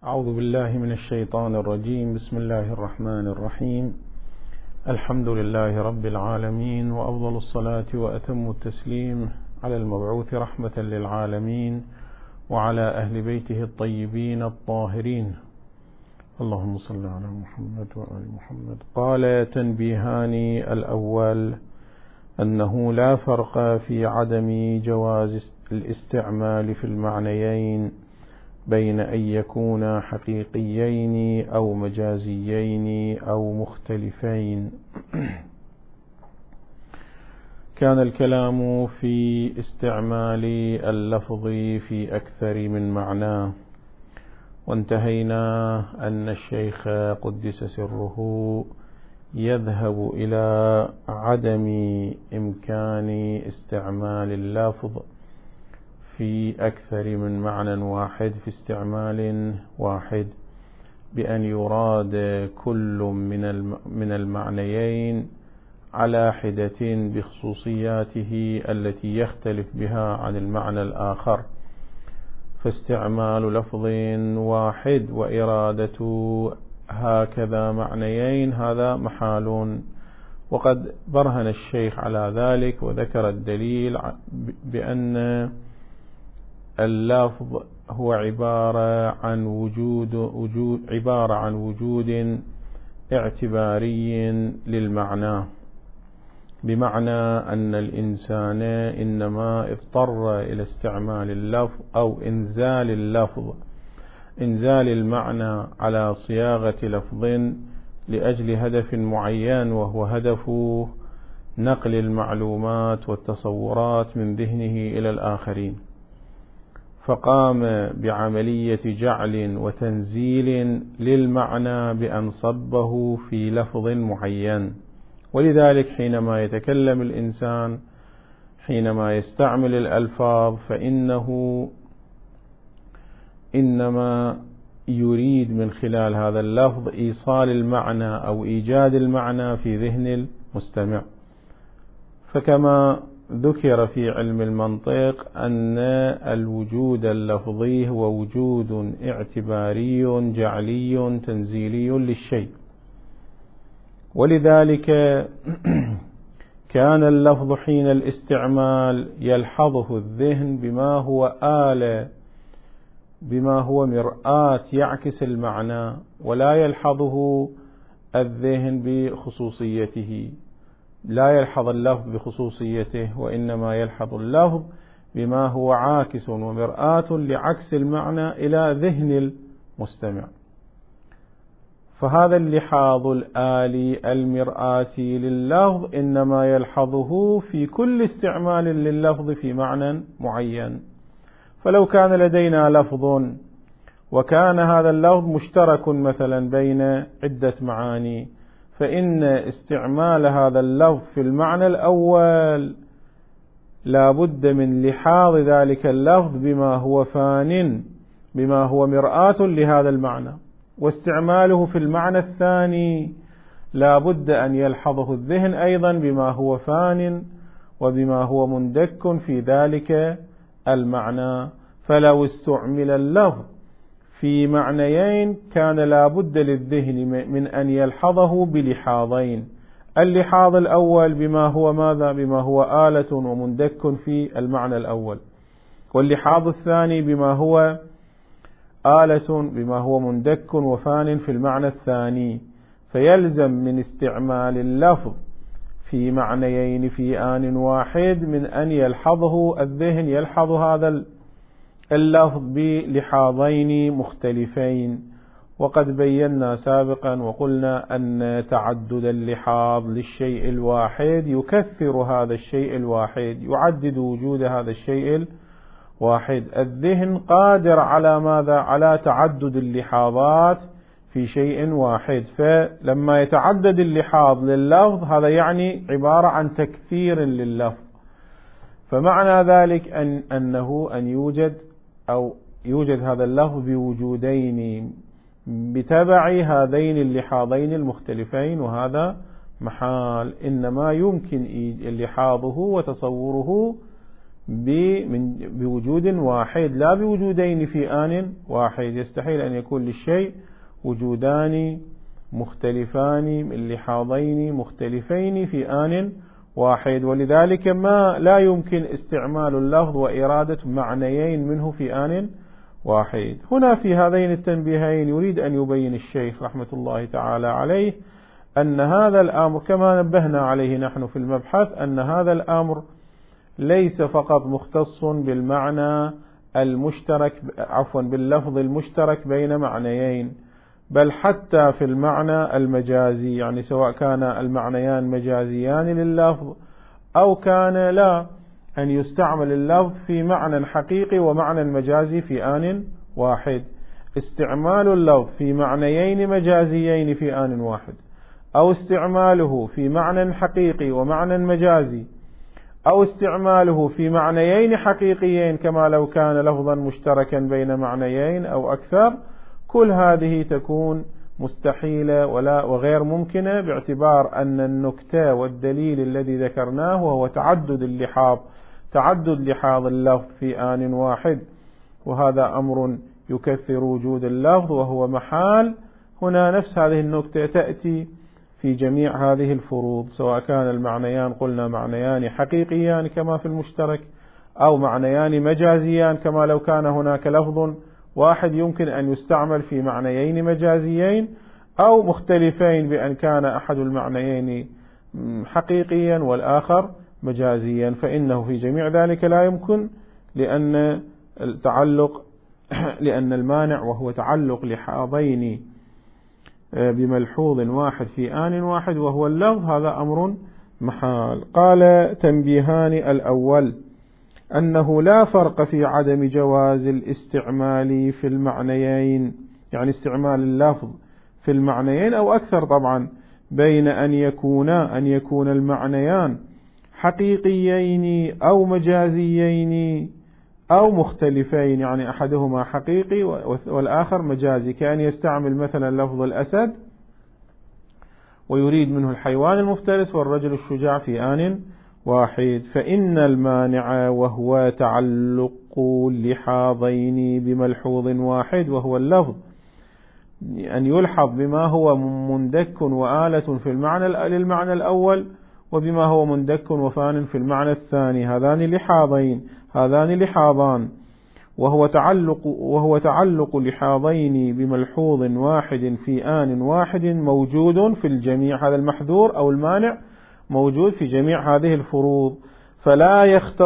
أعوذ بالله من الشيطان الرجيم. بسم الله الرحمن الرحيم. الحمد لله رب العالمين، وأفضل الصلاة وأتم التسليم على المبعوث رحمة للعالمين وعلى أهل بيته الطيبين الطاهرين، اللهم صل على محمد وآل محمد. قال: تنبيهان: الأول أنه لا فرق في عدم جواز الاستعمال في المعنيين بين أن يكونا حقيقيين أو مجازيين أو مختلفين. كان الكلام في استعمال اللفظ في أكثر من معنى، وانتهينا أن الشيخ قدس سره يذهب إلى عدم إمكان استعمال اللفظ في أكثر من معنى واحد في استعمال واحد، بأن يراد كل من المعنيين على حدة بخصوصياته التي يختلف بها عن المعنى الآخر، فاستعمال لفظ واحد وإرادة هكذا معنيين هذا محال. وقد برهن الشيخ على ذلك وذكر الدليل بأن اللفظ هو عبارة عن وجود اعتباري للمعنى، بمعنى أن الإنسان إنما اضطر إلى استعمال اللفظ أو إنزال المعنى على صياغة لفظ لأجل هدف معين، وهو هدف نقل المعلومات والتصورات من ذهنه إلى الآخرين، فقام بعملية جعل وتنزيل للمعنى بأن صبه في لفظ معين. ولذلك حينما يتكلم الإنسان، حينما يستعمل الألفاظ، فإنه إنما يريد من خلال هذا اللفظ إيصال المعنى أو إيجاد المعنى في ذهن المستمع. فكما ذكر في علم المنطق أن الوجود اللفظي هو وجود اعتباري جعلي تنزيلي للشيء، ولذلك كان اللفظ حين الاستعمال يلحظه الذهن بما هو آلة، بما هو مرآة يعكس المعنى، ولا يلحظه الذهن بخصوصيته، لا يلحظ اللفظ بخصوصيته، وإنما يلحظ اللفظ بما هو عاكس ومرآة لعكس المعنى إلى ذهن المستمع. فهذا اللحاظ الآلي المرآتي لللفظ إنما يلحظه في كل استعمال لللفظ في معنى معين. فلو كان لدينا لفظ وكان هذا اللفظ مشترك مثلا بين عدة معاني، فإن استعمال هذا اللفظ في المعنى الأول لا بد من لحاظ ذلك اللفظ بما هو فان، بما هو مرآة لهذا المعنى، واستعماله في المعنى الثاني لا بد أن يلحظه الذهن أيضا بما هو فان وبما هو مندك في ذلك المعنى. فلو استعمل اللفظ في معنيين كان لا بد للذهن من أن يلحظه بلحاظين: اللحاظ الأول بما هو ماذا؟ بما هو آلة ومندك في المعنى الأول، واللحاظ الثاني بما هو آلة بما هو مندك وفان في المعنى الثاني. فيلزم من استعمال اللفظ في معنيين في آن واحد من أن يلحظه الذهن، يلحظ هذا اللفظ بلحاظين مختلفين. وقد بينا سابقا وقلنا أن تعدد اللحاظ للشيء الواحد يكثر هذا الشيء الواحد، يعدد وجود هذا الشيء الواحد. الذهن قادر على ماذا؟ على تعدد اللحاظات في شيء واحد. فلما يتعدد اللحاظ لللفظ هذا يعني عبارة عن تكثير لللفظ. فمعنى ذلك أنه يوجد هذا اللفظ بوجودين بتبع هذين اللحاظين المختلفين، وهذا محال. إنما يمكن لحاظه وتصوره بوجود واحد لا بوجودين في آن واحد. يستحيل أن يكون للشيء وجودان مختلفان من لحاظين مختلفين في آن واحد، ولذلك ما لا يمكن استعمال اللفظ وإرادة معنيين منه في آن واحد. هنا في هذين التنبيهين يريد أن يبين الشيخ رحمة الله تعالى عليه أن هذا الأمر كما نبهنا عليه نحن في المبحث، أن هذا الأمر ليس فقط مختص بالمعنى المشترك باللفظ المشترك بين معنيين، بل حتى في المعنى المجازي، يعني سواء كان المعنيان مجازيان لللفظ أو كان لا، أن يستعمل اللفظ في معنى حقيقي ومعنى مجازي في آن واحد. استعمال اللفظ في معنيين مجازيين في آن واحد، أو استعماله في معنى حقيقي ومعنى مجازي، أو استعماله في معنيين حقيقيين كما لو كان لفظا مشتركا بين معنيين أو أكثر، كل هذه تكون مستحيلة وغير ممكنة، باعتبار أن النكتة والدليل الذي ذكرناه وهو تعدد لحاظ اللفظ في آن واحد، وهذا أمر يكثر وجود اللفظ وهو محال. هنا نفس هذه النكتة تأتي في جميع هذه الفروض، سواء كان المعنيان قلنا معنيان حقيقيان كما في المشترك، أو معنيان مجازيان كما لو كان هناك لفظ واحد يمكن أن يستعمل في معنيين مجازيين، أو مختلفين بأن كان أحد المعنيين حقيقيا والآخر مجازيا، فإنه في جميع ذلك لا يمكن، لأن المانع وهو تعلق لحاظين بملحوظ واحد في آن واحد وهو اللفظ، هذا أمر محال. قال تنبيهان: الأول أنه لا فرق في عدم جواز الاستعمال في المعنيين، يعني استعمال اللفظ في المعنيين أو أكثر طبعا، بين أن يكون المعنيان حقيقيين أو مجازيين أو مختلفين، يعني أحدهما حقيقي والآخر مجازي، كأن يستعمل مثلا لفظ الأسد ويريد منه الحيوان المفترس والرجل الشجاع في آن واحد، فإن المانع وهو تعلق لحاظين بملحوظ واحد وهو اللفظ، أن يلحظ بما هو مندك وآلة في المعنى للمعنى الأول، وبما هو مندك وفان في المعنى الثاني، هذان لحاظان، وهو تعلق لحاظين بملحوظ واحد في آن واحد موجود في الجميع. هذا المحذور أو المانع موجود في جميع هذه الفروض، فلا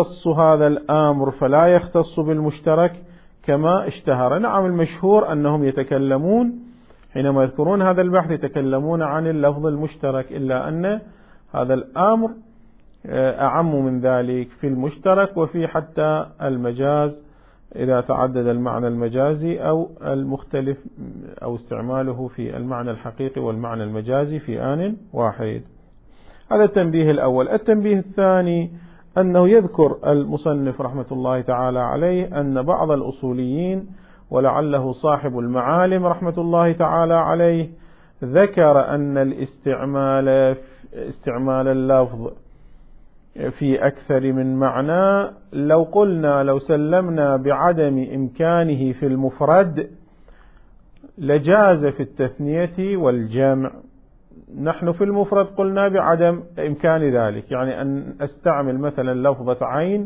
يختص بالمشترك كما اشتهر. نعم، المشهور أنهم يتكلمون حينما يذكرون هذا البحث يتكلمون عن اللفظ المشترك، إلا أن هذا الأمر أعم من ذلك في المشترك وفي حتى المجاز، إذا تعدد المعنى المجازي أو المختلف، أو استعماله في المعنى الحقيقي والمعنى المجازي في آن واحد. هذا التنبيه الأول. التنبيه الثاني أنه يذكر المصنف رحمة الله تعالى عليه أن بعض الأصوليين، ولعله صاحب المعالم رحمة الله تعالى عليه، ذكر أن استعمال اللفظ في أكثر من معنى لو سلمنا بعدم إمكانه في المفرد لجاز في التثنية والجمع. نحن في المفرد قلنا بعدم إمكان ذلك، يعني أن أستعمل مثلا لفظة عين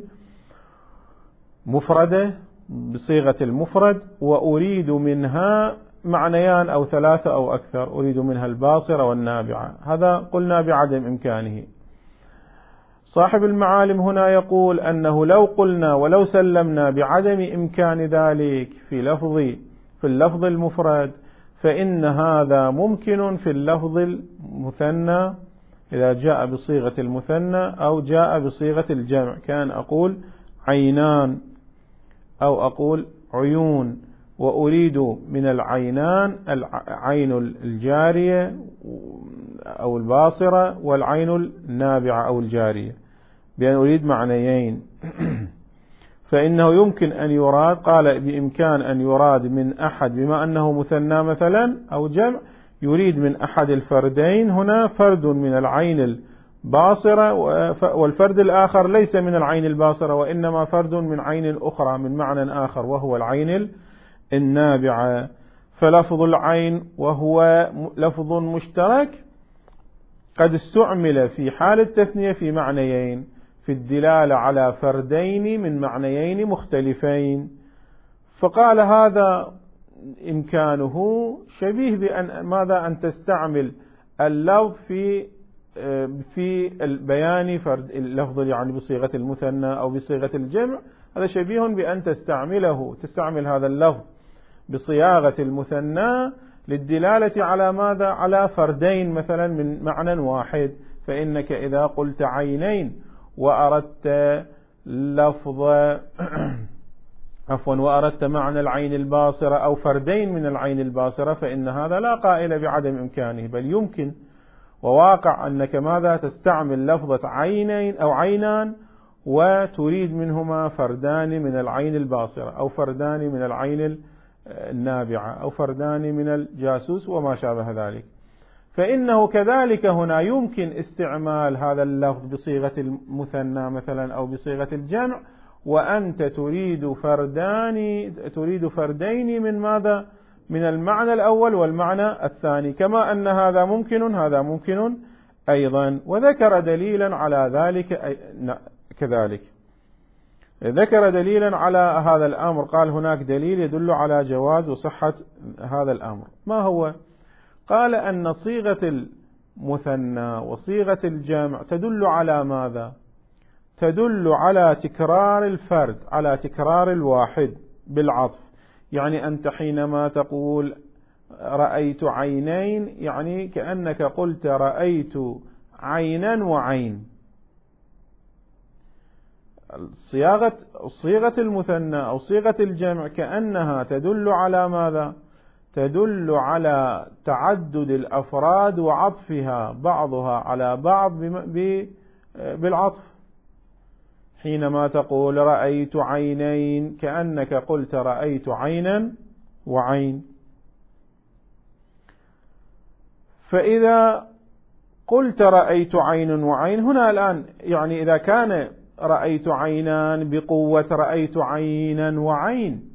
مفردة بصيغة المفرد وأريد منها معنيان أو ثلاثة أو أكثر، أريد منها الباصرة والنابعة، هذا قلنا بعدم إمكانه. صاحب المعالم هنا يقول أنه لو قلنا ولو سلمنا بعدم إمكان ذلك في اللفظ المفرد، فإن هذا ممكن في اللفظ المثنى إذا جاء بصيغة المثنى أو جاء بصيغة الجمع، كان أقول عينان أو أقول عيون، وأريد من العينان العين الجارية أو الباصرة والعين النابعة أو الجارية، بأن أريد معنيين. فإنه يمكن أن يراد، قال بإمكان أن يراد من أحد، بما أنه مثنى مثلا أو جمع، يريد من أحد الفردين، هنا فرد من العين باصرة، والفرد الآخر ليس من العين الباصرة وإنما فرد من عين أخرى من معنى آخر وهو العين النابعة. فلفظ العين وهو لفظ مشترك قد استعمل في حال التثنية في معنيين، في الدلالة على فردين من معنيين مختلفين. فقال هذا إمكانه شبيه بأن ماذا أن تستعمل اللفظ في البيان فرد اللفظ يعني بصيغة المثنى أو بصيغة الجمع، هذا شبيه بأن تستعمل هذا اللفظ بصياغة المثنى للدلالة على ماذا؟ على فردين مثلا من معنى واحد. فإنك إذا قلت عينين وأردت لفظ وأردت معنى العين الباصرة أو فردين من العين الباصرة، فإن هذا لا قائل بعدم إمكانه، بل يمكن، وواقع أنك ماذا تستعمل لفظة عينين أو عينان وتريد منهما فردان من العين الباصرة أو فردان من العين النابعة أو فردان من الجاسوس وما شابه ذلك. فإنه كذلك هنا يمكن استعمال هذا اللفظ بصيغة المثنى مثلا أو بصيغة الجمع، وأنت تريد فردين من ماذا؟ من المعنى الأول والمعنى الثاني، كما أن هذا ممكن أيضا. وذكر دليلا على ذلك كذلك، ذكر دليلا على هذا الأمر، قال هناك دليل يدل على جواز وصحة هذا الأمر. ما هو؟ قال أن صيغة المثنى وصيغة الجمع تدل على ماذا؟ تدل على تكرار الفرد، على تكرار الواحد بالعطف. يعني أنت حينما تقول رأيت عينين، يعني كأنك قلت رأيت عينا وعين. صيغة المثنى أو صيغة الجمع كأنها تدل على ماذا؟ تدل على تعدد الأفراد وعطفها بعضها على بعض بالعطف. حينما تقول رأيت عينين كأنك قلت رأيت عينا وعين. فإذا قلت رأيت عين وعين هنا الآن، يعني إذا كان رأيت عينان بقوة رأيت عينا وعين،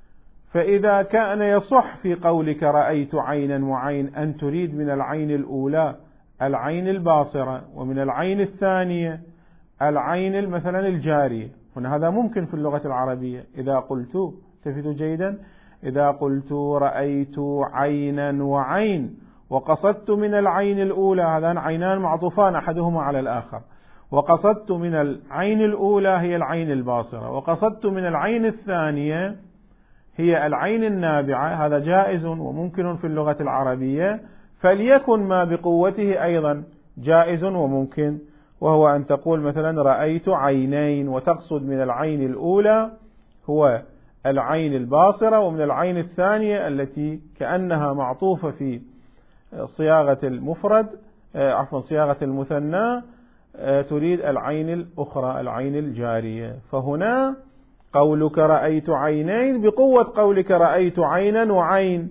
فإذا كان يصح في قولك رأيت عينا وعين أن تريد من العين الأولى العين الباصرة ومن العين الثانية العين مثلا الجارية. هنا هذا ممكن في اللغة العربية. إذا قلت، التفتوا جيدا، إذا قلت رأيت عينا وعين وقصدت من العين الأولى، هذان عينان معطوفان أحدهما على الآخر، وقصدت من العين الأولى هي العين الباصرة وقصدت من العين الثانية هي العين النابعة، هذا جائز وممكن في اللغة العربية، فليكن ما بقوته أيضا جائز وممكن، وهو أن تقول مثلا رأيت عينين وتقصد من العين الأولى هو العين الباصرة، ومن العين الثانية التي كأنها معطوفة في صياغة المفرد صياغة المثنى تريد العين الأخرى العين الجارية. فهنا قولك رأيت عينين بقوة قولك رأيت عينا وعين،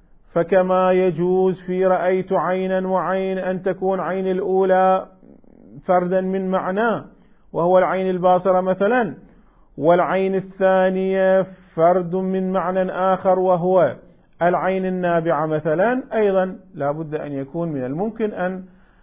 فكما يجوز في رأيت عينا وعين أن تكون عين الأولى فردا من معناه وهو العين الباصرة مثلا، والعين الثانية فرد من معنى آخر وهو العين النابعة مثلا، أيضا لا بد أن يكون من الممكن أن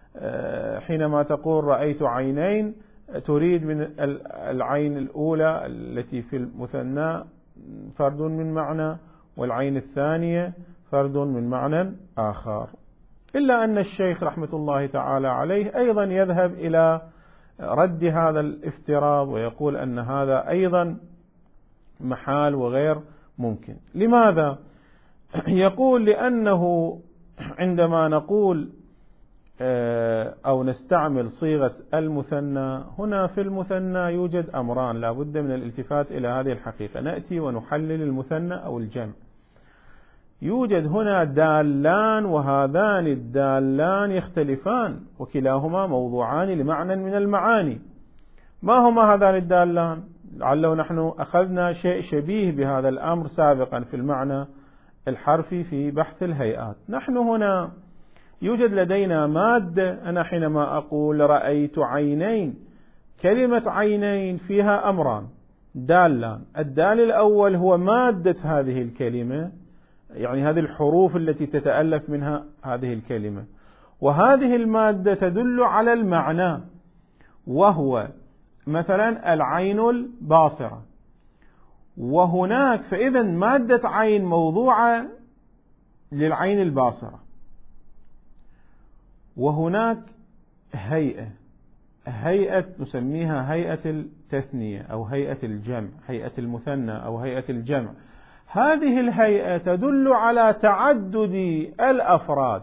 حينما تقول رأيت عينين تريد من العين الأولى التي في المثنى فرد من معنى، والعين الثانية فرد من معنى آخر. إلا أن الشيخ رحمة الله تعالى عليه أيضا يذهب إلى رد هذا الافتراض ويقول أن هذا أيضا محال وغير ممكن. لماذا؟ يقول لأنه عندما نقول أو نستعمل صيغة المثنى، هنا في المثنى يوجد أمران لا بد من الالتفات إلى هذه الحقيقة. نأتي ونحلل المثنى أو الجمع. يوجد هنا دالان، وهذان الدالان يختلفان وكلاهما موضوعان لمعنى من المعاني. ما هما هذان الدالان؟ لعله نحن أخذنا شيء شبيه بهذا الأمر سابقا في المعنى الحرفي في بحث الهيئات. نحن هنا يوجد لدينا مادة. أنا حينما أقول رأيت عينين، كلمة عينين فيها أمران دالان. الدال الأول هو مادة هذه الكلمة، يعني هذه الحروف التي تتألف منها هذه الكلمة، وهذه المادة تدل على المعنى، وهو مثلا العين الباصرة. وهناك فإذا مادة عين موضوعة للعين الباصرة، وهناك هيئة نسميها هيئة التثنية أو هيئة الجمع، هيئة المثنى أو هيئة الجمع. هذه الهيئة تدل على تعدد الأفراد،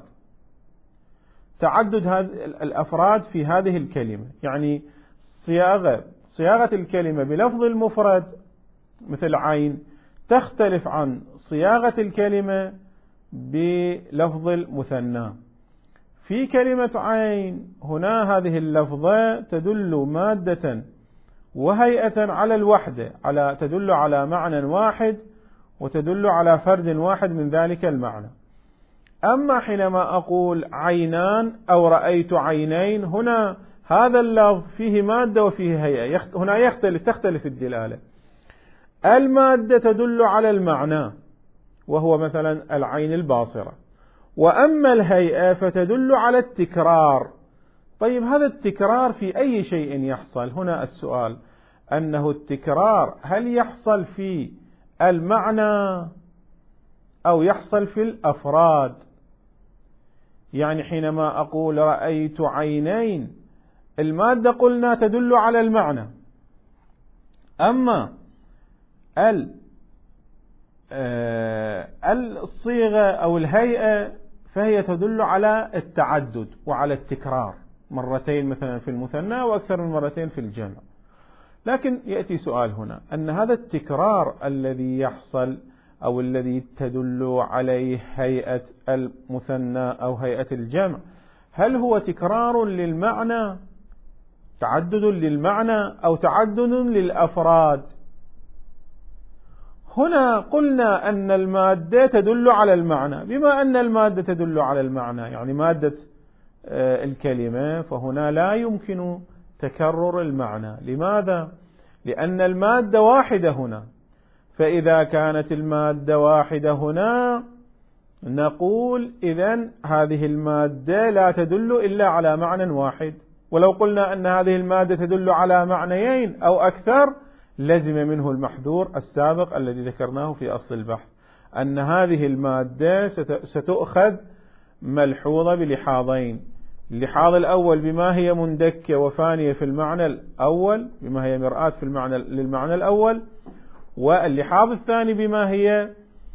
تعدد الأفراد في هذه الكلمة. يعني صياغة الكلمة بلفظ المفرد مثل عين تختلف عن صياغة الكلمة بلفظ المثنى. في كلمة عين هنا هذه اللفظة تدل مادة وهيئة على الوحدة، تدل على معنى واحد وتدل على فرد واحد من ذلك المعنى. أما حينما أقول عينان أو رأيت عينين، هنا هذا اللفظ فيه مادة وفيه هيئة، هنا تختلف الدلالة. المادة تدل على المعنى وهو مثلا العين الباصرة، وأما الهيئة فتدل على التكرار. طيب هذا التكرار في أي شيء يحصل؟ هنا السؤال أنه التكرار هل يحصل في المعنى أو يحصل في الأفراد؟ يعني حينما أقول رأيت عينين، المادة قلنا تدل على المعنى، أما الصيغة أو الهيئة فهي تدل على التعدد وعلى التكرار، مرتين مثلا في المثنى وأكثر من مرتين في الجمع. لكن يأتي سؤال هنا، أن هذا التكرار الذي يحصل أو الذي تدل عليه هيئة المثنى أو هيئة الجمع، هل هو تكرار للمعنى، تعدد للمعنى، أو تعدد للأفراد؟ هنا قلنا أن المادة تدل على المعنى. بما أن المادة تدل على المعنى يعني مادة الكلمة، فهنا لا يمكن تكرر المعنى. لماذا؟ لأن المادة واحدة هنا، فإذا كانت المادة واحدة هنا نقول إذن هذه المادة لا تدل إلا على معنى واحد. ولو قلنا أن هذه المادة تدل على معنيين أو أكثر لزم منه المحذور السابق الذي ذكرناه في أصل البحث، أن هذه المادة ستؤخذ ملحوظة بلحاظين: اللحاظ الأول بما هي مندكة وفانية في المعنى الأول، بما هي مرآة في للمعنى الأول، واللحاظ الثاني بما هي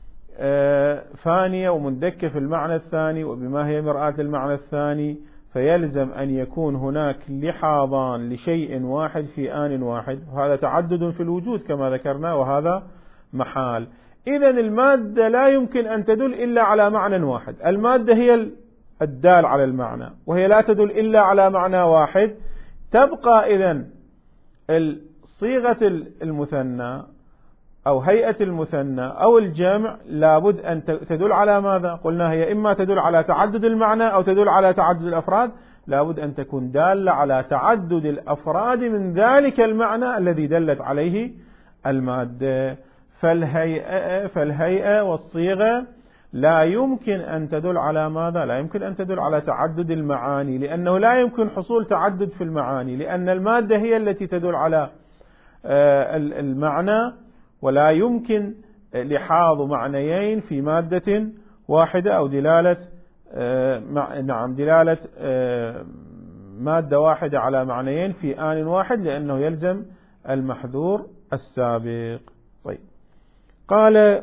فانية ومندكة في المعنى الثاني وبما هي مرآة للمعنى الثاني. فيلزم أن يكون هناك لحاظان لشيء واحد في آن واحد، وهذا تعدد في الوجود كما ذكرنا، وهذا محال. إذن المادة لا يمكن أن تدل إلا على معنى واحد، المادة هي الدال على المعنى، وهي لا تدل إلا على معنى واحد. تبقى إذن صيغة المثنى أو هيئة المثنى أو الجمع لابد أن تدل على ماذا؟ قلنا هي إما تدل على تعدد المعنى أو تدل على تعدد الأفراد. لابد أن تكون دالة على تعدد الأفراد من ذلك المعنى الذي دلت عليه المادة. فالهيئة والصيغة لا يمكن أن تدل على ماذا؟ لا يمكن أن تدل على تعدد المعاني، لأنه لا يمكن حصول تعدد في المعاني، لأن المادة هي التي تدل على المعنى، ولا يمكن لحاظ معنيين في مادة واحدة أو دلالة دلالة مادة واحدة على معنيين في آن واحد، لأنه يلزم المحذور السابق. طيب، قال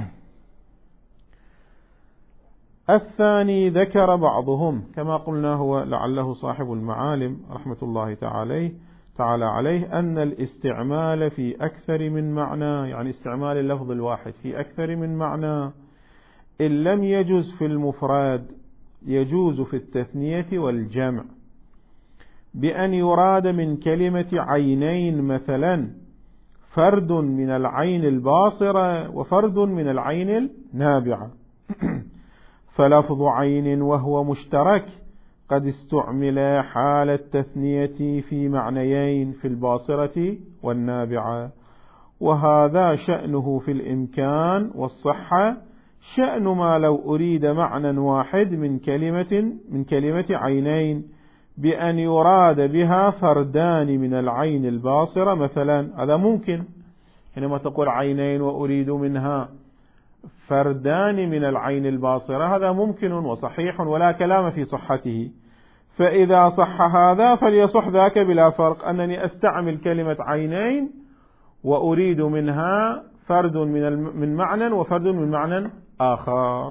الثاني ذكر بعضهم كما قلنا هو لعله صاحب المعالم رحمة الله تعالى عليه أن الاستعمال في أكثر من معنى، يعني استعمال اللفظ الواحد في أكثر من معنى، إن لم يجوز في المفرد يجوز في التثنية والجمع، بأن يراد من كلمة عينين مثلا فرد من العين الباصرة وفرد من العين النابعة، فلفظ عين وهو مشترك قد استعمل حال التثنية في معنيين في الباصرة والنابعة، وهذا شأنه في الإمكان والصحة شأن ما لو أريد معنى واحد من كلمة عينين بأن يراد بها فردان من العين الباصرة مثلا، هذا ممكن. حينما تقول عينين وأريد منها فردان من العين الباصرة هذا ممكن وصحيح ولا كلام في صحته. فإذا صح هذا فليصح ذاك بلا فرق، أنني أستعمل كلمة عينين وأريد منها فرد من معنى وفرد من معنى آخر.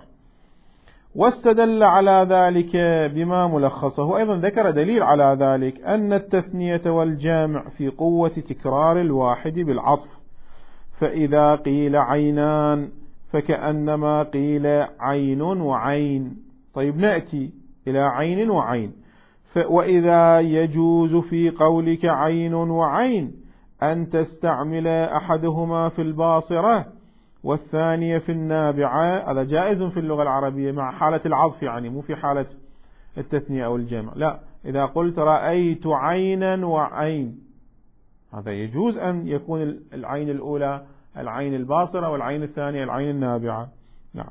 واستدل على ذلك بما ملخصه، أيضا ذكر دليل على ذلك أن التثنية والجامع في قوة تكرار الواحد بالعطف، فإذا قيل عينان فكأنما قيل عين وعين. طيب نأتي إلى عين وعين. وإذا يجوز في قولك عين وعين أن تستعمل أحدهما في الباصرة والثانية في النابعة، هذا جائز في اللغة العربية مع حالة العطف، يعني مو في حالة التثنية أو الجمع. لا، إذا قلت رأيت عينا وعين هذا يجوز أن يكون العين الأولى العين الباصرة والعين الثانية العين النابعة. نعم.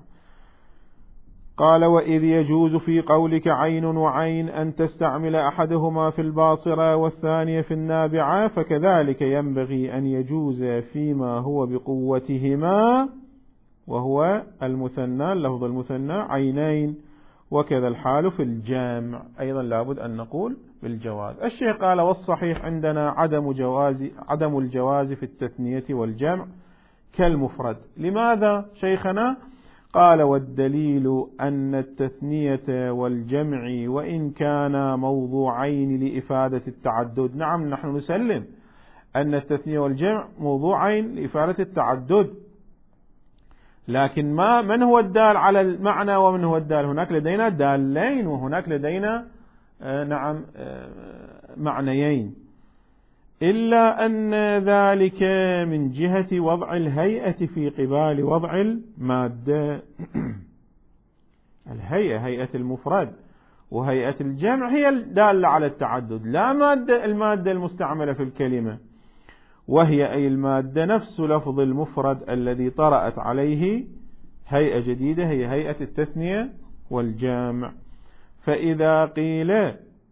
قال وإذ يجوز في قولك عين وعين أن تستعمل أحدهما في الباصرة والثانية في النابعة، فكذلك ينبغي أن يجوز فيما هو بقوتهما وهو المثنى، اللفظ المثنى عينين، وكذا الحال في الجامع أيضا لابد أن نقول بالجواز. الشيخ قال والصحيح عندنا عدم الجواز في التثنية والجمع كالمفرد. لماذا شيخنا؟ قال والدليل أن التثنية والجمع وإن كانا موضوعين لإفادة التعدد. نعم، نحن نسلم أن التثنية والجمع موضوعين لإفادة التعدد، لكن من هو الدال على المعنى ومن هو الدال؟ هناك لدينا دالين وهناك لدينا معنيين، إلا أن ذلك من جهة وضع الهيئة في قبال وضع المادة. الهيئة هيئة المفرد، وهيئة الجمع هي الدالة على التعدد، لا المادة المستعملة في الكلمة، وهي أي المادة نفس لفظ المفرد الذي طرأت عليه هيئة جديدة هي هيئة التثنية والجمع. فإذا قيل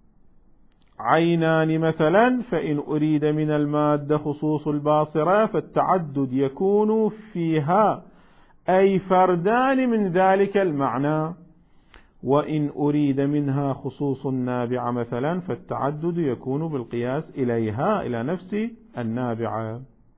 عينان مثلا فإن أريد من المادة خصوص الباصرة فالتعدد يكون فيها أي فردان من ذلك المعنى، وإن أريد منها خصوص النابعة مثلا فالتعدد يكون بالقياس إليها إلى نفس النابعة.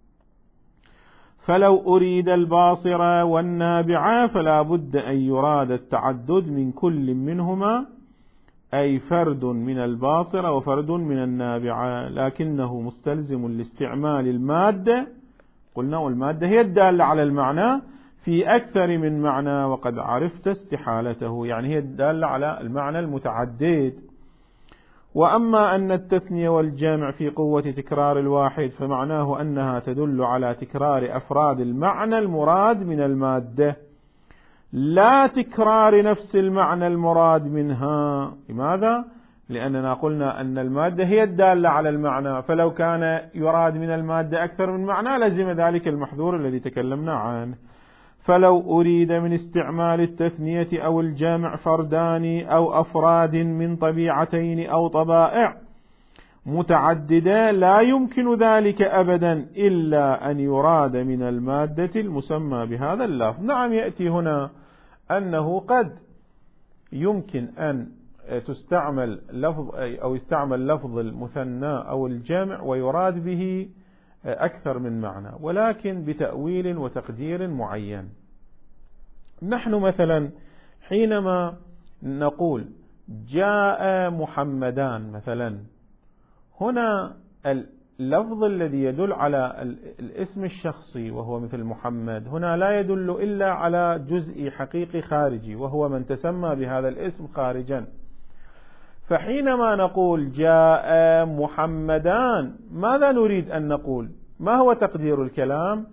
فلو أريد الباصرة والنابعة فلا بد أن يراد التعدد من كل منهما، أي فرد من الباصرة وفرد من النابعة، لكنه مستلزم لاستعمال المادة، قلنا والمادة هي الدالة على المعنى في أكثر من معنى وقد عرفت استحالته، يعني هي الدالة على المعنى المتعدد. وأما أن التثنية والجمع في قوة تكرار الواحد فمعناه أنها تدل على تكرار أفراد المعنى المراد من المادة لا تكرار نفس المعنى المراد منها. لماذا؟ لأننا قلنا أن المادة هي الدالة على المعنى، فلو كان يراد من المادة أكثر من معنى لزم ذلك المحذور الذي تكلمنا عنه. فلو أريد من استعمال التثنية أو الجمع فردان أو أفراد من طبيعتين أو طبائع متعددة لا يمكن ذلك أبدا إلا أن يراد من المادة المسمى بهذا اللفظ. نعم، يأتي هنا أنه قد يمكن أن تستعمل لفظ أو يستعمل لفظ المثنى أو الجمع ويراد به أكثر من معنى، ولكن بتأويل وتقدير معين. نحن مثلا حينما نقول جاء محمدان مثلا، هنا اللفظ الذي يدل على الاسم الشخصي وهو مثل محمد هنا لا يدل إلا على جزء حقيقي خارجي وهو من تسمى بهذا الاسم خارجا. فحينما نقول جاء محمدان ماذا نريد أن نقول؟ ما هو تقدير الكلام؟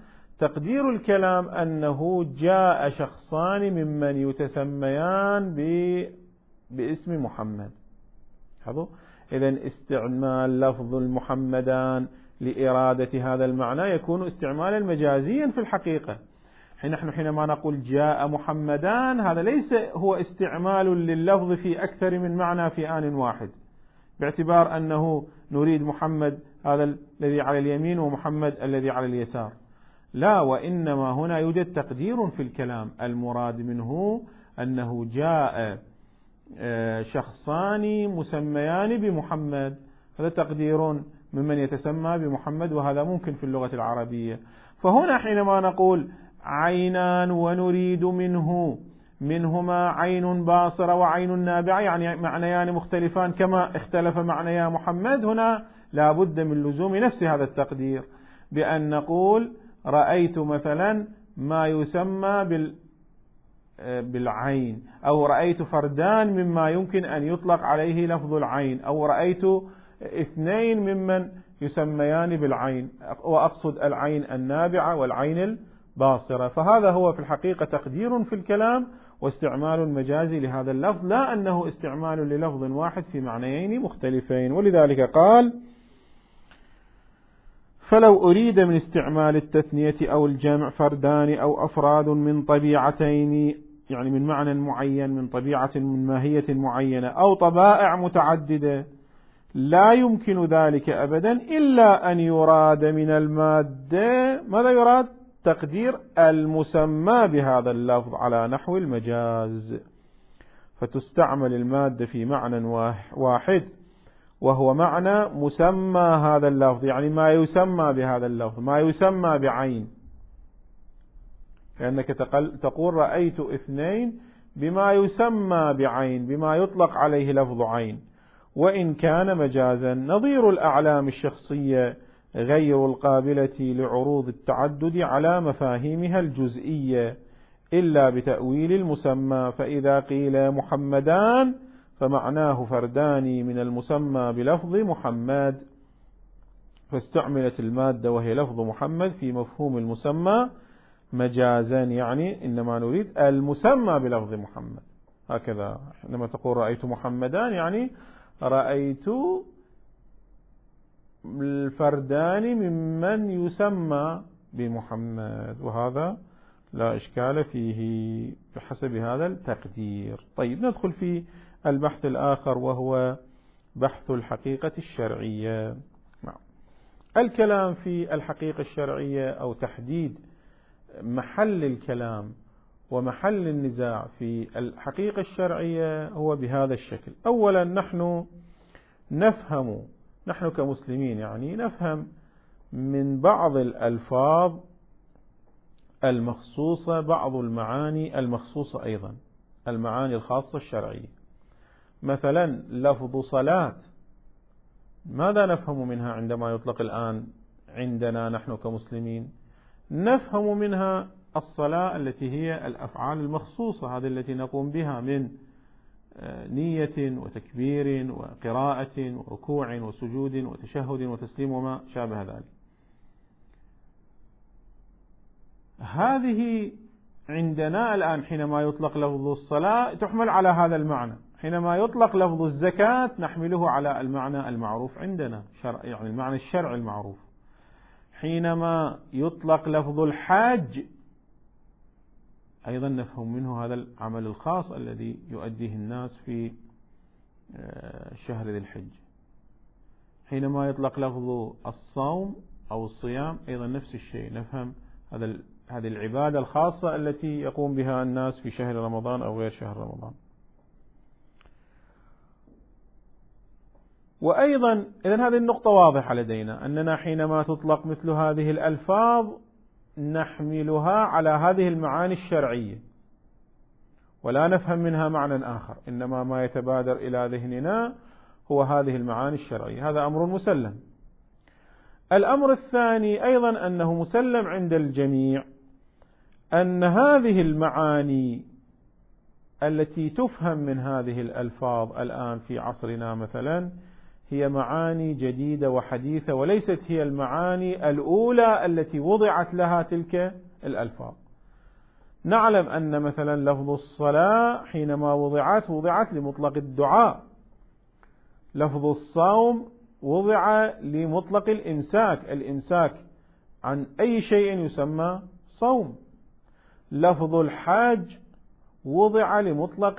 تقدير الكلام أنه جاء شخصان ممن يتسميان باسم محمد. إذن استعمال لفظ المحمدان لإرادة هذا المعنى يكون استعمالا مجازيا في الحقيقة. نحن حينما نقول جاء محمدان هذا ليس هو استعمال لللفظ في أكثر من معنى في آن واحد، باعتبار أنه نريد محمد هذا الذي على اليمين ومحمد الذي على اليسار، لا، وإنما هنا يوجد تقدير في الكلام، المراد منه أنه جاء شخصان مسميان بمحمد، هذا تقدير ممن يتسمى بمحمد، وهذا ممكن في اللغة العربية. فهنا حينما نقول عينان ونريد منهما عين باصرة وعين نابعة، يعني معنيان مختلفان كما اختلف معنيا محمد، هنا لا بد من لزوم نفس هذا التقدير، بأن نقول رأيت مثلا ما يسمى بالعين، أو رأيت فردان مما يمكن أن يطلق عليه لفظ العين، أو رأيت اثنين ممن يسميان بالعين، وأقصد العين النابعة والعين الباصرة. فهذا هو في الحقيقة تقدير في الكلام واستعمال مجازي لهذا اللفظ، لا أنه استعمال للفظ واحد في معنيين مختلفين. ولذلك قال فلو أريد من استعمال التثنية أو الجمع فردان أو أفراد من طبيعتين، يعني من معنى معين، من طبيعة من ماهية معينة، أو طبائع متعددة، لا يمكن ذلك أبدا إلا أن يراد من المادة، ماذا يراد؟ تقدير المسمى بهذا اللفظ على نحو المجاز، فتستعمل المادة في معنى واحد وهو معنى مسمى هذا اللفظ، يعني ما يسمى بهذا اللفظ، ما يسمى بعين، لأنك تقول رأيت اثنين بما يسمى بعين، بما يطلق عليه لفظ عين، وإن كان مجازا. نظير الأعلام الشخصية غير القابلة لعروض التعدد على مفاهيمها الجزئية إلا بتأويل المسمى، فإذا قيل محمدان فمعناه فردان من المسمى بلفظ محمد، فاستعملت المادة وهي لفظ محمد في مفهوم المسمى مجازا، يعني إنما نريد المسمى بلفظ محمد. هكذا لما تقول رأيت محمدان يعني رأيت الفردان ممن يسمى بمحمد، وهذا لا إشكال فيه بحسب هذا التقدير. طيب ندخل في البحث الآخر وهو بحث الحقيقة الشرعية. الكلام في الحقيقة الشرعية أو تحديد محل الكلام ومحل النزاع في الحقيقة الشرعية هو بهذا الشكل. أولا نحن كمسلمين يعني نفهم من بعض الألفاظ المخصوصة بعض المعاني المخصوصة أيضا، المعاني الخاصة الشرعية. مثلا لفظ صلاة، ماذا نفهم منها عندما يطلق الآن عندنا نحن كمسلمين؟ نفهم منها الصلاة التي هي الأفعال المخصوصة، هذه التي نقوم بها من نية وتكبير وقراءة وركوع وسجود وتشهد وتسليم وما شابه ذلك. هذه عندنا الآن حينما يطلق لفظ الصلاة تحمل على هذا المعنى، حينما يطلق لفظ الزكاة نحمله على المعنى المعروف عندنا يعني المعنى الشرعي المعروف. حينما يطلق لفظ الحاج أيضا نفهم منه هذا العمل الخاص الذي يؤديه الناس في شهر ذي الحج. حينما يطلق لفظ الصوم أو الصيام أيضا نفس الشيء، نفهم هذه العبادة الخاصة التي يقوم بها الناس في شهر رمضان أو غير شهر رمضان. وأيضا إذن هذه النقطة واضحة لدينا، أننا حينما تطلق مثل هذه الألفاظ نحملها على هذه المعاني الشرعية ولا نفهم منها معنى آخر، إنما ما يتبادر إلى ذهننا هو هذه المعاني الشرعية، هذا أمر مسلم. الأمر الثاني أيضا أنه مسلم عند الجميع أن هذه المعاني التي تفهم من هذه الألفاظ الآن في عصرنا مثلا هي معاني جديدة وحديثة، وليست هي المعاني الأولى التي وضعت لها تلك الألفاظ. نعلم أن مثلا لفظ الصلاة حينما وضعت لمطلق الدعاء، لفظ الصوم وضع لمطلق الإمساك عن أي شيء يسمى صوم. لفظ الحاج وضع لمطلق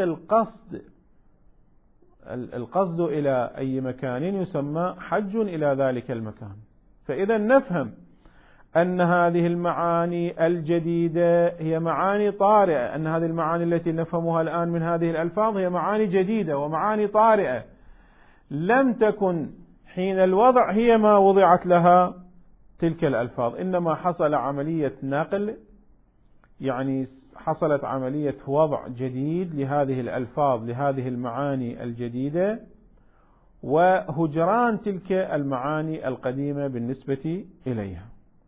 القصد إلى أي مكان يسمى حج إلى ذلك المكان. فإذا نفهم أن هذه المعاني الجديدة هي معاني طارئة، أن هذه المعاني التي نفهمها الآن من هذه الألفاظ هي معاني جديدة ومعاني طارئة لم تكن حين الوضع هي ما وضعت لها تلك الألفاظ، إنما حصل عملية نقل، يعني حصلت عملية وضع جديد لهذه الألفاظ لهذه المعاني الجديدة، وهجران تلك المعاني القديمة بالنسبة إليها.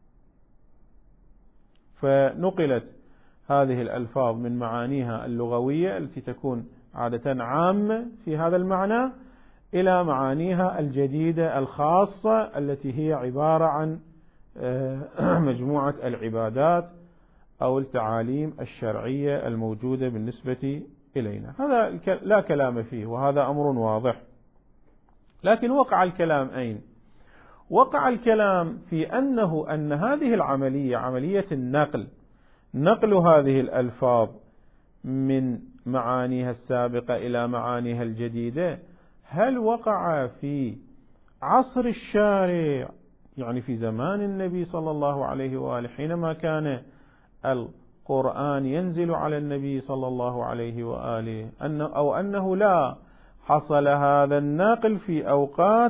فنقلت هذه الألفاظ من معانيها اللغوية التي تكون عادة عامة في هذا المعنى إلى معانيها الجديدة الخاصة التي هي عبارة عن مجموعة العبادات أو التعاليم الشرعية الموجودة بالنسبة إلينا. هذا لا كلام فيه وهذا أمر واضح. لكن وقع الكلام أين؟ وقع الكلام في أن هذه العملية، عملية نقل هذه الألفاظ من معانيها السابقة إلى معانيها الجديدة، هل وقع في عصر الشارع، يعني في زمان النبي صلى الله عليه وآله حينما كان القرآن ينزل على النبي صلى الله عليه وآله، أو أنه لا حصل هذا الناقل في أوقات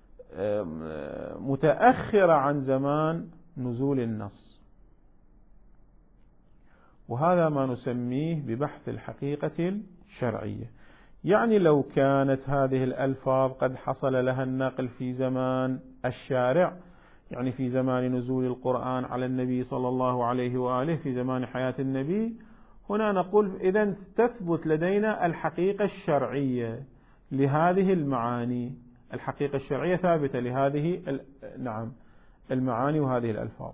متأخرة عن زمان نزول النص؟ وهذا ما نسميه ببحث الحقيقة الشرعية. يعني لو كانت هذه الألفاظ قد حصل لها النقل في زمان الشارع، يعني في زمان نزول القرآن على النبي صلى الله عليه وآله، في زمان حياة النبي، هنا نقول إذن تثبت لدينا الحقيقة الشرعية لهذه المعاني. الحقيقة الشرعية ثابتة لهذه المعاني وهذه الألفاظ.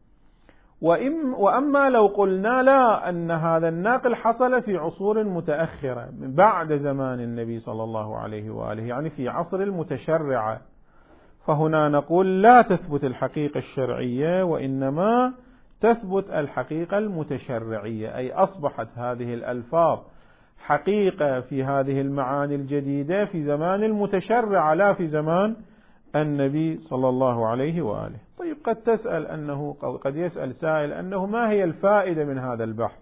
وأما لو قلنا لا، أن هذا الناقل حصل في عصور متأخرة بعد زمان النبي صلى الله عليه وآله، يعني في عصر المتشرعة، فهنا نقول لا تثبت الحقيقة الشرعية، وإنما تثبت الحقيقة المتشرعية، أي أصبحت هذه الألفاظ حقيقة في هذه المعاني الجديدة في زمان المتشرع لا في زمان النبي صلى الله عليه وآله. طيب قد يسأل سائل أنه ما هي الفائدة من هذا البحث؟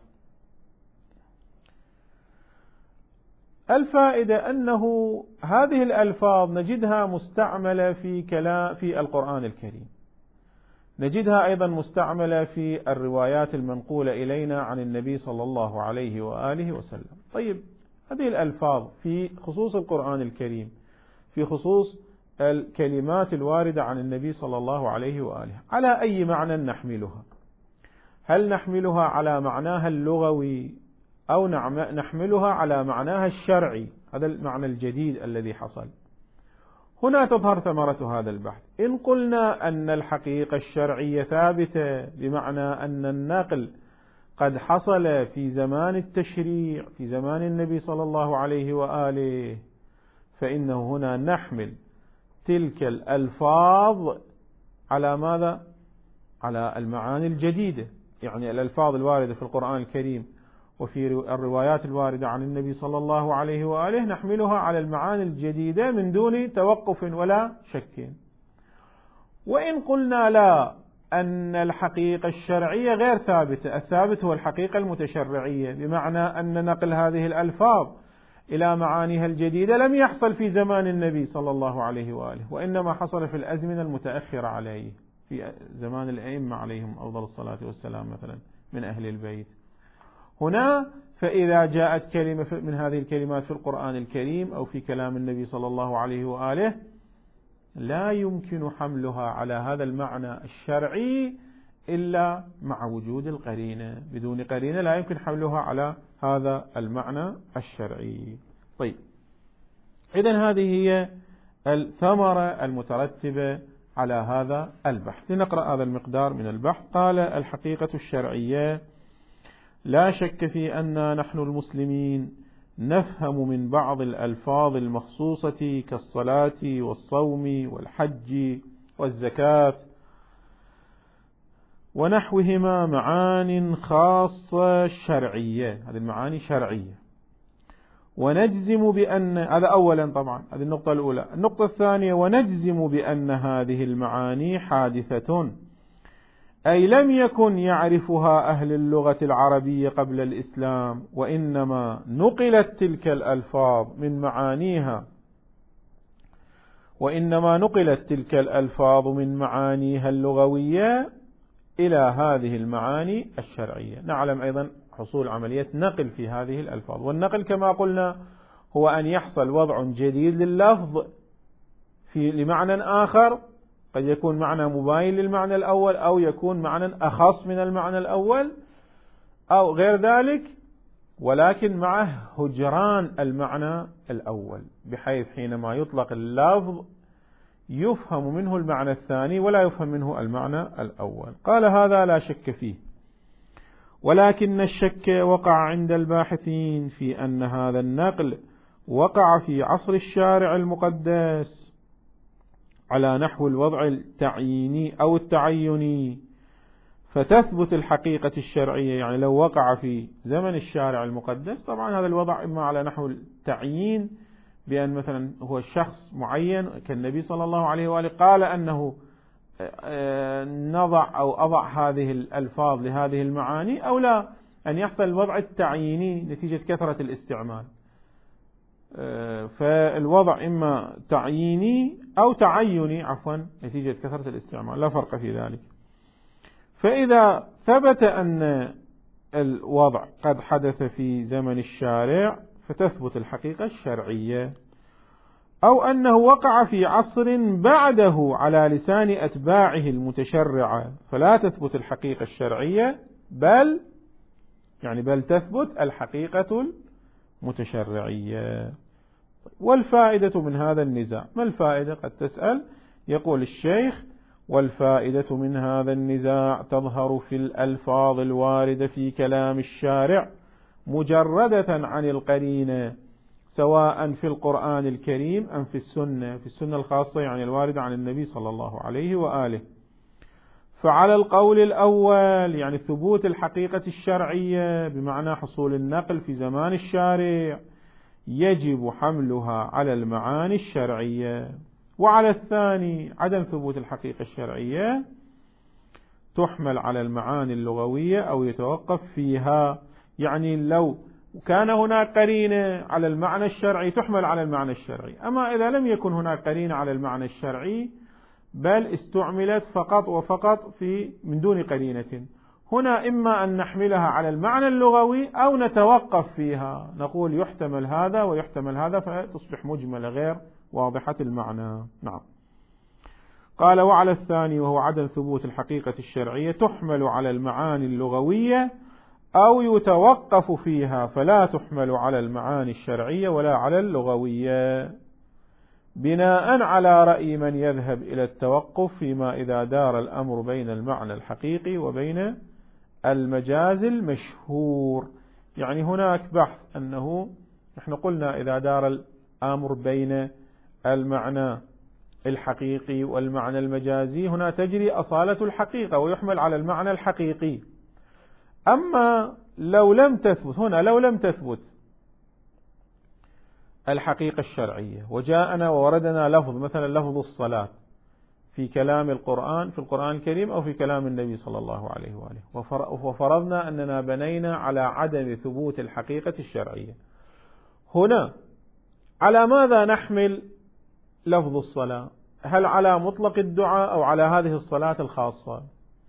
الفائدة أنه هذه الألفاظ نجدها مستعملة في القرآن الكريم، نجدها أيضا مستعملة في الروايات المنقولة إلينا عن النبي صلى الله عليه وآله وسلم. طيب هذه الألفاظ في خصوص القرآن الكريم، في خصوص الكلمات الواردة عن النبي صلى الله عليه وآله، على أي معنى نحملها؟ هل نحملها على معناها اللغوي أو نحملها على معناها الشرعي؟ هذا المعنى الجديد الذي حصل. هنا تظهر ثمرة هذا البحث. إن قلنا أن الحقيقة الشرعية ثابتة، بمعنى أن النقل قد حصل في زمان التشريع في زمان النبي صلى الله عليه وآله، فإنه هنا نحمل تلك الألفاظ على ماذا؟ على المعاني الجديدة، يعني الألفاظ الواردة في القرآن الكريم وفي الروايات الواردة عن النبي صلى الله عليه وآله نحملها على المعاني الجديدة من دون توقف ولا شك. وإن قلنا لا، أن الحقيقة الشرعية غير ثابتة، الثابت هو الحقيقة المتشرعية، بمعنى أن نقل هذه الألفاظ إلى معانيها الجديدة لم يحصل في زمان النبي صلى الله عليه وآله، وإنما حصل في الأزمنة المتأخرة عليه، في زمان الأئمة عليهم أفضل الصلاة والسلام مثلا من أهل البيت. هنا فإذا جاءت كلمة من هذه الكلمات في القرآن الكريم أو في كلام النبي صلى الله عليه وآله لا يمكن حملها على هذا المعنى الشرعي إلا مع وجود القرينة، بدون قرينة لا يمكن حملها على هذا المعنى الشرعي. طيب إذن هذه هي الثمرة المترتبة على هذا البحث. لنقرأ هذا المقدار من البحث. قال: الحقيقة الشرعية: لا شك في أن نحن المسلمين نفهم من بعض الألفاظ المخصوصة كالصلاة والصوم والحج والزكاة ونحوهما معان خاصة شرعية. هذه المعاني شرعية. ونجزم بأن هذا أولا، طبعا هذه النقطة الأولى. النقطة الثانية: ونجزم بأن هذه المعاني حادثة، أي لم يكن يعرفها أهل اللغة العربية قبل الإسلام، وإنما نقلت تلك الألفاظ من معانيها اللغوية إلى هذه المعاني الشرعية. نعلم أيضا حصول عملية نقل في هذه الألفاظ، والنقل كما قلنا هو أن يحصل وضع جديد لللفظ لمعنى آخر، قد يكون معنى مباين للمعنى الأول، أو يكون معنى أخص من المعنى الأول أو غير ذلك، ولكن معه هجران المعنى الأول، بحيث حينما يطلق اللفظ يفهم منه المعنى الثاني ولا يفهم منه المعنى الأول. قال: هذا لا شك فيه، ولكن الشك وقع عند الباحثين في أن هذا النقل وقع في عصر الشارع المقدس على نحو الوضع التعييني أو التعيني، فتثبت الحقيقة الشرعية. يعني لو وقع في زمن الشارع المقدس، طبعا هذا الوضع إما على نحو التعيين، بأن مثلا هو شخص معين كالنبي صلى الله عليه وآله قال أنه نضع أو أضع هذه الألفاظ لهذه المعاني، أو لا، أن يحصل الوضع التعييني نتيجة كثرة الاستعمال. فالوضع إما تعييني أو تعيني نتيجة كثرة الاستعمال، لا فرق في ذلك. فإذا ثبت أن الوضع قد حدث في زمن الشارع فتثبت الحقيقة الشرعية، أو أنه وقع في عصر بعده على لسان أتباعه المتشرعة فلا تثبت الحقيقة الشرعية، بل تثبت الحقيقة المتشرعية. والفائدة من هذا النزاع، ما الفائدة؟ قد تسأل. يقول الشيخ: والفائدة من هذا النزاع تظهر في الألفاظ الواردة في كلام الشارع مجردة عن القرينة، سواء في القرآن الكريم أم في السنة الخاصة، يعني الواردة عن النبي صلى الله عليه وآله. فعلى القول الأول، يعني ثبوت الحقيقة الشرعية بمعنى حصول النقل في زمان الشارع، يجب حملها على المعاني الشرعية. وعلى الثاني، عدم ثبوت الحقيقة الشرعية، تحمل على المعاني اللغوية أو يتوقف فيها. يعني لو كان هناك قرينة على المعنى الشرعي تحمل على المعنى الشرعي، أما إذا لم يكن هناك قرينة على المعنى الشرعي بل استعملت فقط وفقط من دون قرينة، هنا إما أن نحملها على المعنى اللغوي أو نتوقف فيها، نقول يحتمل هذا ويحتمل هذا، فتصبح مجملة غير واضحة المعنى. نعم. قال: وعلى الثاني، وهو عدم ثبوت الحقيقة الشرعية، تحمل على المعاني اللغوية أو يتوقف فيها، فلا تحمل على المعاني الشرعية ولا على اللغوية، بناء على رأي من يذهب إلى التوقف فيما إذا دار الأمر بين المعنى الحقيقي وبين المجاز المشهور. يعني هناك بحث أنه نحن قلنا إذا دار الأمر بين المعنى الحقيقي والمعنى المجازي، هنا تجري أصالة الحقيقة ويحمل على المعنى الحقيقي. أما لو لم تثبت الحقيقة الشرعية وجاءنا ووردنا لفظ، مثلا لفظ الصلاة في كلام القرآن، في القرآن الكريم أو في كلام النبي صلى الله عليه وآله، وفرضنا أننا بنينا على عدم ثبوت الحقيقة الشرعية، هنا على ماذا نحمل لفظ الصلاة؟ هل على مطلق الدعاء أو على هذه الصلاة الخاصة؟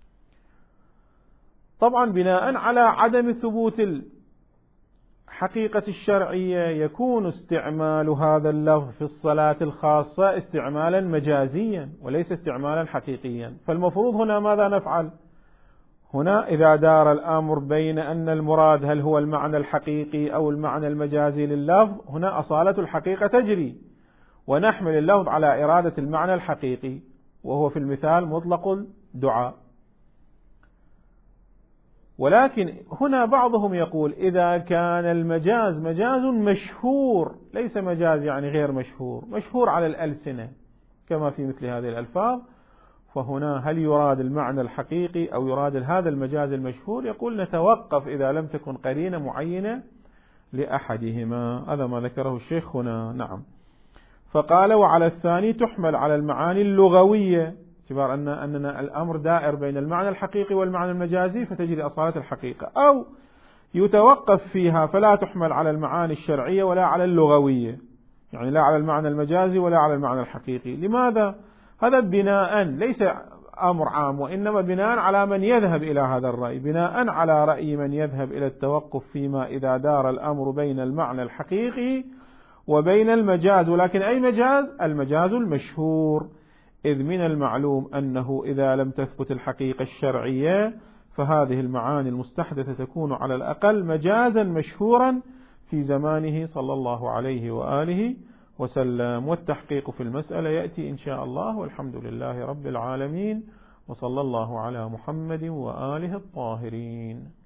طبعا بناء على عدم ثبوت الحقيقة الشرعية يكون استعمال هذا اللفظ في الصلاة الخاصة استعمالا مجازيا وليس استعمالا حقيقيا. فالمفروض هنا ماذا نفعل؟ هنا إذا دار الأمر بين أن المراد هل هو المعنى الحقيقي أو المعنى المجازي لللفظ، هنا أصالة الحقيقة تجري، ونحمل اللفظ على إرادة المعنى الحقيقي، وهو في المثال مطلق الدعاء. ولكن هنا بعضهم يقول إذا كان المجاز مجاز مشهور، ليس مجاز يعني غير مشهور، مشهور على الألسنة كما في مثل هذه الألفاظ، فهنا هل يراد المعنى الحقيقي أو يراد هذا المجاز المشهور؟ يقول نتوقف إذا لم تكن قرينة معينة لأحدهما. هذا ما ذكره الشيخ هنا. نعم. فقال وعلى الثاني تحمل على المعاني اللغوية، باعتبار أننا الأمر دائر بين المعنى الحقيقي والمعنى المجازي فتجري أصالة الحقيقة، أو يتوقف فيها فلا تحمل على المعاني الشرعية ولا على اللغوية، يعني لا على المعنى المجازي ولا على المعنى الحقيقي. لماذا؟ هذا بناء ليس أمر عام، وإنما بناء على من يذهب إلى هذا الرأي، بناء على رأي من يذهب إلى التوقف فيما إذا دار الأمر بين المعنى الحقيقي وبين المجاز. ولكن أي مجاز؟ المجاز المشهور، إذ من المعلوم أنه إذا لم تثبت الحقيقة الشرعية فهذه المعاني المستحدثة تكون على الأقل مجازا مشهورا في زمانه صلى الله عليه وآله وسلم. والتحقيق في المسألة يأتي إن شاء الله، والحمد لله رب العالمين، وصلى الله على محمد وآله الطاهرين.